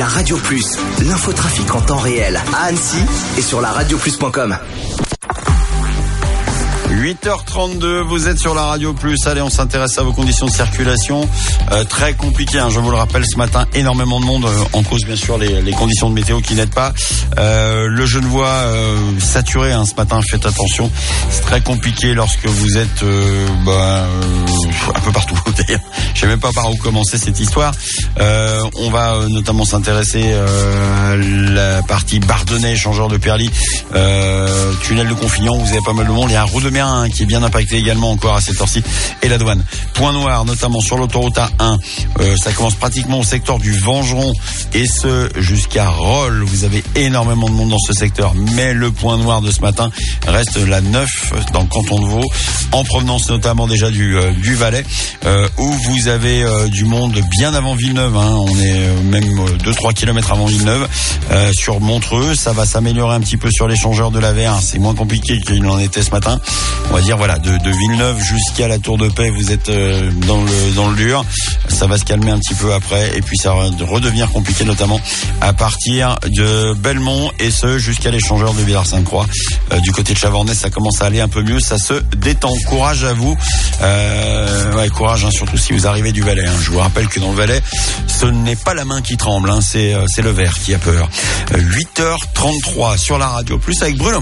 La Radio Plus, l'infotrafic en temps réel à Annecy et sur laradioplus.com. 8h32, vous êtes sur la Radio Plus. Allez, on s'intéresse à vos conditions de circulation. Très compliqué, je vous le rappelle, ce matin, énormément de monde, en cause bien sûr les conditions de météo qui n'aident pas. Le Genevois saturé ce matin, faites attention. C'est très compliqué lorsque vous êtes un peu partout d'ailleurs. Je sais même pas par où commencer cette histoire. On va notamment s'intéresser à la partie Bardonnay, échangeur de Perly, tunnel de Confignon, vous avez pas mal de monde. Il y a un roue de mer qui est bien impacté également encore à cette heure-ci, et la douane. Point noir notamment sur l'autoroute A1, ça commence pratiquement au secteur du Vengeron et ce jusqu'à Rolle. Vous avez énormément de monde dans ce secteur, mais le point noir de ce matin reste la 9 dans le canton de Vaud, en provenance notamment déjà du Valais, où vous avez du monde bien avant Villeneuve, on est même 2-3 km avant Villeneuve. Sur Montreux, ça va s'améliorer un petit peu sur l'échangeur de la Verre, c'est moins compliqué qu'il en était ce matin. On va dire de Villeneuve jusqu'à la Tour de Paix, vous êtes dans le dur. Ça va se calmer un petit peu après, et puis ça va redevenir compliqué, notamment à partir de Belmont et ce jusqu'à l'échangeur de Villars-Sainte-Croix. Du côté de Chavornay, ça commence à aller un peu mieux, ça se détend. Courage à vous. Courage, surtout si vous arrivez du Valais. Je vous rappelle que dans le Valais, ce n'est pas la main qui tremble, c'est le verre qui a peur. 8h33 sur la Radio Plus avec Bruno.